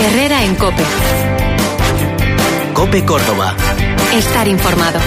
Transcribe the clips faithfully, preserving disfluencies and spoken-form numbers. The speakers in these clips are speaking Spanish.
Herrera en COPE. COPE Córdoba. Estar informado.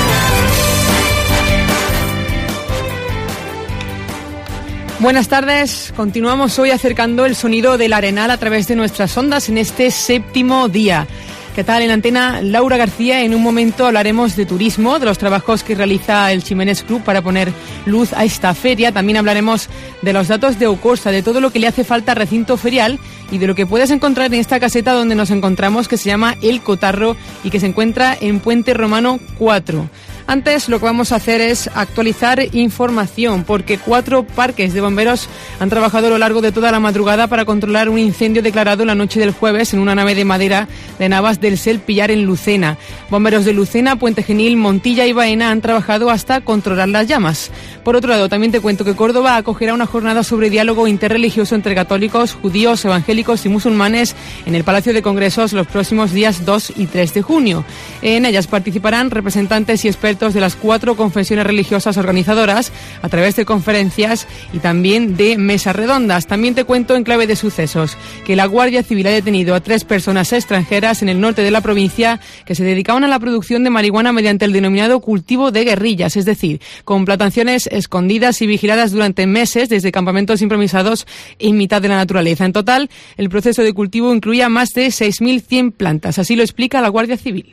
Buenas tardes, continuamos hoy acercando el sonido del Arenal a través de nuestras ondas en este séptimo día. ¿Qué tal? En antena, Laura García. En un momento hablaremos de turismo, de los trabajos que realiza el Ximenez Club para poner luz a esta feria. También hablaremos de los datos de Ocosa, de todo lo que le hace falta al recinto ferial y de lo que puedes encontrar en esta caseta donde nos encontramos, que se llama El Cotarro y que se encuentra en Puente Romano cuatro. Antes, lo que vamos a hacer es actualizar información, porque cuatro parques de bomberos han trabajado a lo largo de toda la madrugada para controlar un incendio declarado la noche del jueves en una nave de madera de Navas del Sel Pillar en Lucena. Bomberos de Lucena, Puente Genil, Montilla y Baena han trabajado hasta controlar las llamas. Por otro lado, también te cuento que Córdoba acogerá una jornada sobre diálogo interreligioso entre católicos, judíos, evangélicos y musulmanes en el Palacio de Congresos los próximos días dos y tres de junio. En ellas participarán representantes y expertos de las cuatro confesiones religiosas organizadoras a través de conferencias y también de mesas redondas. También te cuento en clave de sucesos que la Guardia Civil ha detenido a tres personas extranjeras en el norte de la provincia que se dedicaban a la producción de marihuana mediante el denominado cultivo de guerrillas, es decir, con plantaciones escondidas y vigiladas durante meses desde campamentos improvisados en mitad de la naturaleza. En total, el proceso de cultivo incluía más de seis mil cien plantas. Así lo explica la Guardia Civil.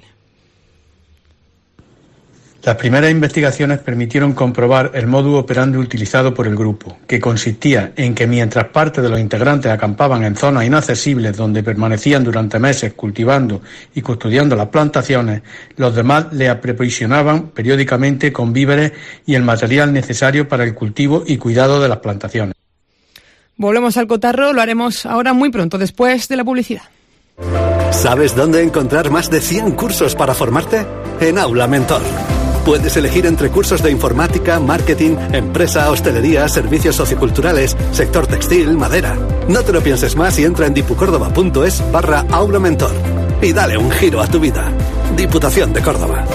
Las primeras investigaciones permitieron comprobar el modus operandi utilizado por el grupo, que consistía en que mientras parte de los integrantes acampaban en zonas inaccesibles donde permanecían durante meses cultivando y custodiando las plantaciones, los demás les aprovisionaban periódicamente con víveres y el material necesario para el cultivo y cuidado de las plantaciones. Volvemos al Cotarro, lo haremos ahora muy pronto, después de la publicidad. ¿Sabes dónde encontrar más de cien cursos para formarte? En Aula Mentor. Puedes elegir entre cursos de informática, marketing, empresa, hostelería, servicios socioculturales, sector textil, madera. No te lo pienses más y entra en dipucórdoba.es barra Aula Mentor y dale un giro a tu vida. Diputación de Córdoba.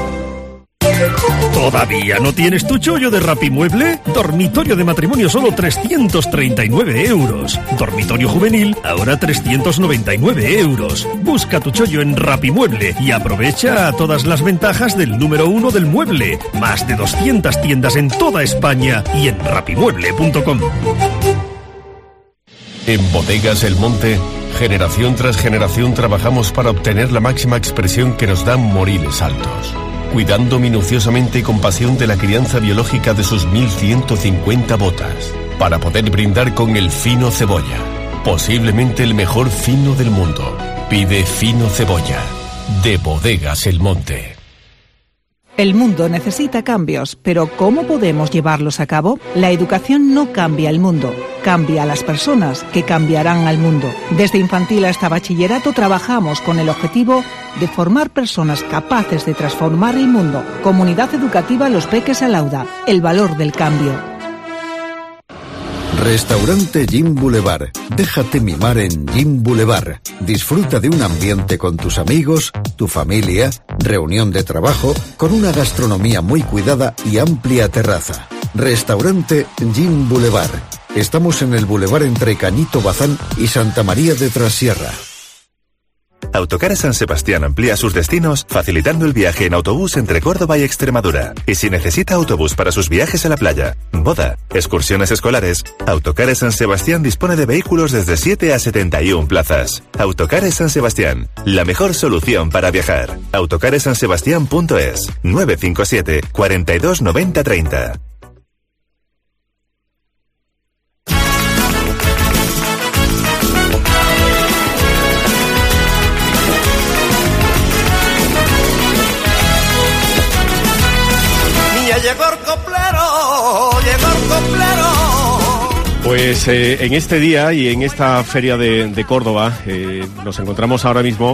¿Todavía no tienes tu chollo de Rapimueble? Dormitorio de matrimonio solo trescientos treinta y nueve euros. Dormitorio juvenil ahora trescientos noventa y nueve euros. Busca tu chollo en Rapimueble y aprovecha todas las ventajas del número uno del mueble. Más de doscientas tiendas en toda España y en rapimueble punto com. En Bodegas El Monte, generación tras generación trabajamos para obtener la máxima expresión que nos dan Moriles Altos, cuidando minuciosamente y con pasión de la crianza biológica de sus mil ciento cincuenta botas, para poder brindar con el fino cebolla, posiblemente el mejor fino del mundo. Pide fino cebolla, de Bodegas El Monte. El mundo necesita cambios, pero ¿cómo podemos llevarlos a cabo? La educación no cambia el mundo, cambia a las personas que cambiarán al mundo. Desde infantil hasta bachillerato trabajamos con el objetivo de formar personas capaces de transformar el mundo. Comunidad Educativa Los Peques Alauda, el valor del cambio. Restaurante Gym Boulevard. Déjate mimar en Gym Boulevard. Disfruta de un ambiente con tus amigos, tu familia, reunión de trabajo, con una gastronomía muy cuidada y amplia terraza. Restaurante Gym Boulevard. Estamos en el Boulevard entre Cañito Bazán y Santa María de Trasierra. Autocares San Sebastián amplía sus destinos facilitando el viaje en autobús entre Córdoba y Extremadura. Y si necesita autobús para sus viajes a la playa, boda, excursiones escolares, Autocares San Sebastián dispone de vehículos desde siete a setenta y una plazas. Autocares San Sebastián, la mejor solución para viajar. autocares san sebastián punto es, nueve cinco siete, cuarenta y dos noventa treinta. Llegó el coplero, llegó el coplero. Pues eh, en este día y en esta feria de, de Córdoba eh, nos encontramos ahora mismo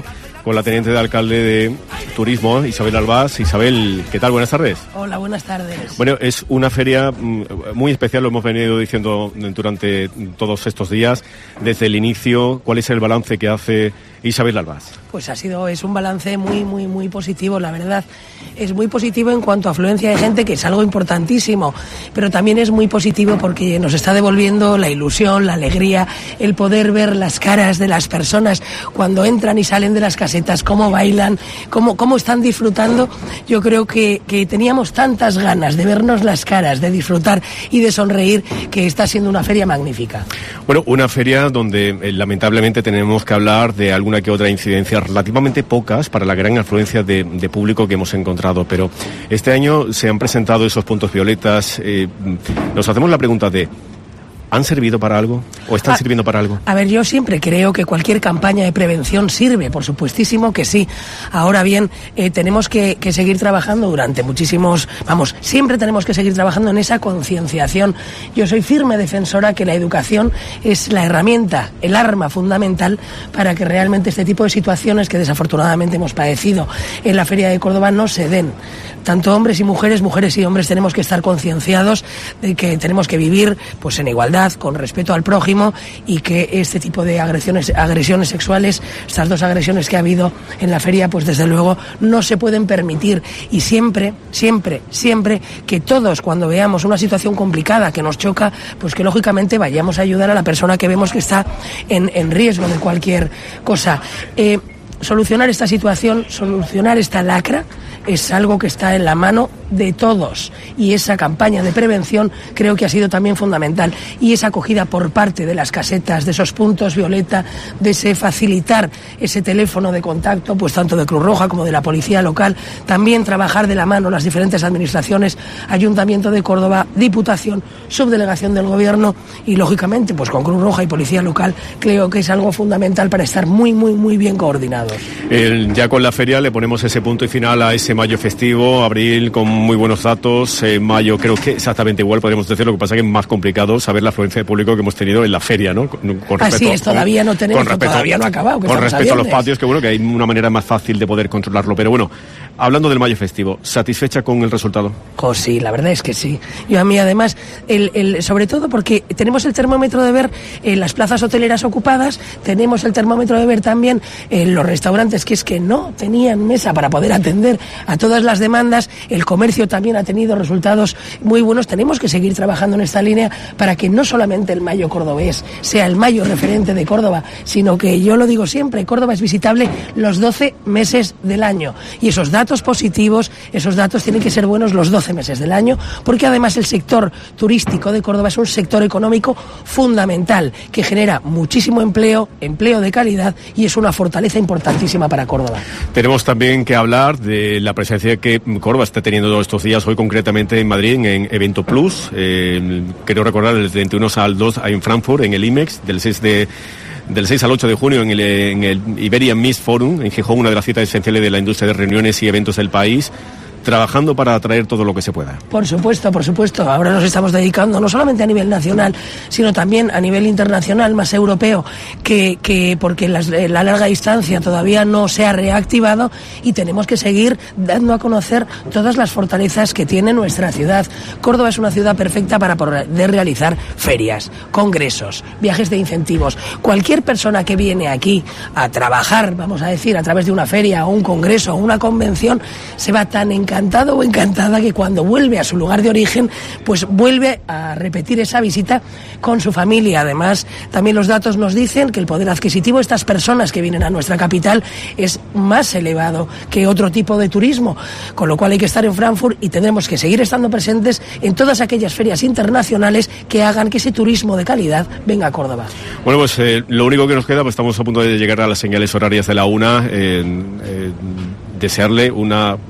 con la teniente de alcalde de Turismo, Isabel Albás. Isabel, ¿qué tal? Buenas tardes. Hola, buenas tardes. Bueno, es una feria muy especial, lo hemos venido diciendo durante todos estos días, desde el inicio. ¿Cuál es el balance que hace Isabel Albás? Pues ha sido, es un balance muy, muy, muy positivo, la verdad. Es muy positivo en cuanto a afluencia de gente, que es algo importantísimo, pero también es muy positivo porque nos está devolviendo la ilusión, la alegría, el poder ver las caras de las personas cuando entran y salen de las casetas, cómo bailan, cómo, cómo están disfrutando. Yo creo que, que teníamos tantas ganas de vernos las caras, de disfrutar y de sonreír, que está siendo una feria magnífica. Bueno, una feria donde eh, lamentablemente tenemos que hablar de alguna que otra incidencia, relativamente pocas para la gran afluencia de, de público que hemos encontrado, pero este año se han presentado esos puntos violetas. Eh, nos hacemos la pregunta de: ¿han servido para algo o están ah, sirviendo para algo? A ver, yo siempre creo que cualquier campaña de prevención sirve, por supuestísimo que sí. Ahora bien, eh, tenemos que, que seguir trabajando durante muchísimos... Vamos, siempre tenemos que seguir trabajando en esa concienciación. Yo soy firme defensora que la educación es la herramienta, el arma fundamental para que realmente este tipo de situaciones que desafortunadamente hemos padecido en la Feria de Córdoba no se den. Tanto hombres y mujeres, mujeres y hombres, tenemos que estar concienciados de que tenemos que vivir pues en igualdad, con respeto al prójimo, y que este tipo de agresiones, agresiones sexuales, estas dos agresiones que ha habido en la feria, pues desde luego no se pueden permitir. Y siempre, siempre, siempre que todos, cuando veamos una situación complicada que nos choca, pues que lógicamente vayamos a ayudar a la persona que vemos que está en, en riesgo de cualquier cosa. Eh, solucionar esta situación, solucionar esta lacra, es algo que está en la mano de todos, y esa campaña de prevención creo que ha sido también fundamental, y esa acogida por parte de las casetas, de esos puntos violeta, de ese facilitar ese teléfono de contacto, pues tanto de Cruz Roja como de la policía local, también trabajar de la mano las diferentes administraciones, Ayuntamiento de Córdoba, Diputación, Subdelegación del Gobierno y lógicamente pues con Cruz Roja y policía local. Creo que es algo fundamental para estar muy muy muy bien coordinados. El, ya con la feria le ponemos ese punto y final a ese mayo festivo, abril con muy buenos datos, eh, mayo creo que exactamente igual podríamos decir, lo que pasa que es más complicado saber la afluencia de público que hemos tenido en la feria, ¿no? Con, con Así es, todavía no tenemos, con respecto, todavía no ha acabado. Con respecto a los patios, que bueno, que hay una manera más fácil de poder controlarlo, pero bueno, hablando del mayo festivo, ¿satisfecha con el resultado? Oh, sí, la verdad es que sí. Yo a mí además, el, el, sobre todo porque tenemos el termómetro de ver en las plazas hoteleras ocupadas, tenemos el termómetro de ver también en los restaurantes que es que no tenían mesa para poder atender a todas las demandas, el comercio también ha tenido resultados muy buenos. Tenemos que seguir trabajando en esta línea para que no solamente el mayo cordobés sea el mayo referente de Córdoba, sino que, yo lo digo siempre, Córdoba es visitable los doce meses del año, y esos datos positivos, esos datos tienen que ser buenos los doce meses del año, porque además el sector turístico de Córdoba es un sector económico fundamental que genera muchísimo empleo, empleo de calidad, y es una fortaleza importantísima para Córdoba. Tenemos también que hablar de la presencia que Córdoba está teniendo todos estos días, hoy concretamente en Madrid, en Evento Plus. Eh, quiero recordar, el veintiuno al dos en Frankfurt, en el IMEX, del seis de del seis al ocho de junio en el, en el Iberian Mist Forum, en Gijón, una de las citas esenciales de la industria de reuniones y eventos del país, trabajando para atraer todo lo que se pueda. Por supuesto, por supuesto. Ahora nos estamos dedicando no solamente a nivel nacional, sino también a nivel internacional, más europeo, que, que porque las, la larga distancia todavía no se ha reactivado, y tenemos que seguir dando a conocer todas las fortalezas que tiene nuestra ciudad. Córdoba es una ciudad perfecta para poder realizar ferias, congresos, viajes de incentivos. Cualquier persona que viene aquí a trabajar, vamos a decir, a través de una feria o un congreso o una convención, se va tan encantado o encantada que cuando vuelve a su lugar de origen, pues vuelve a repetir esa visita con su familia. Además, también los datos nos dicen que el poder adquisitivo de estas personas que vienen a nuestra capital es más elevado que otro tipo de turismo, con lo cual hay que estar en Frankfurt y tendremos que seguir estando presentes en todas aquellas ferias internacionales que hagan que ese turismo de calidad venga a Córdoba. Bueno, pues eh, lo único que nos queda, pues estamos a punto de llegar a las señales horarias de la una. Eh, eh, desearle una, bueno,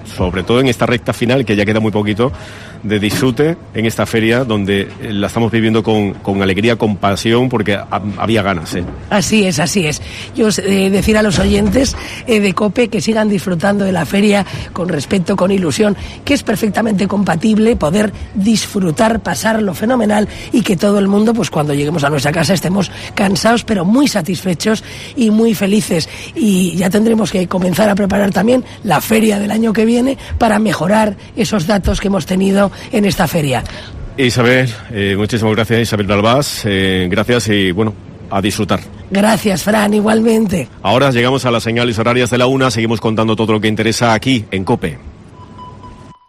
sobre todo en esta recta final, que ya queda muy poquito, de disfrute en esta feria, donde la estamos viviendo con, con alegría, con pasión, porque ha, había ganas, ¿eh? Así es, así es. Yo eh, decir a los oyentes eh, de COPE que sigan disfrutando de la feria con respeto, con ilusión, que es perfectamente compatible poder disfrutar, pasarlo fenomenal, y que todo el mundo, pues cuando lleguemos a nuestra casa, estemos cansados pero muy satisfechos y muy felices. Y ya tendremos que comenzar a preparar también la feria del año que viene para mejorar esos datos que hemos tenido en esta feria. Isabel, eh, muchísimas gracias, Isabel Dalbás, eh, gracias y bueno, a disfrutar. Gracias, Fran, igualmente. Ahora llegamos a las señales horarias de la una, seguimos contando todo lo que interesa aquí en COPE.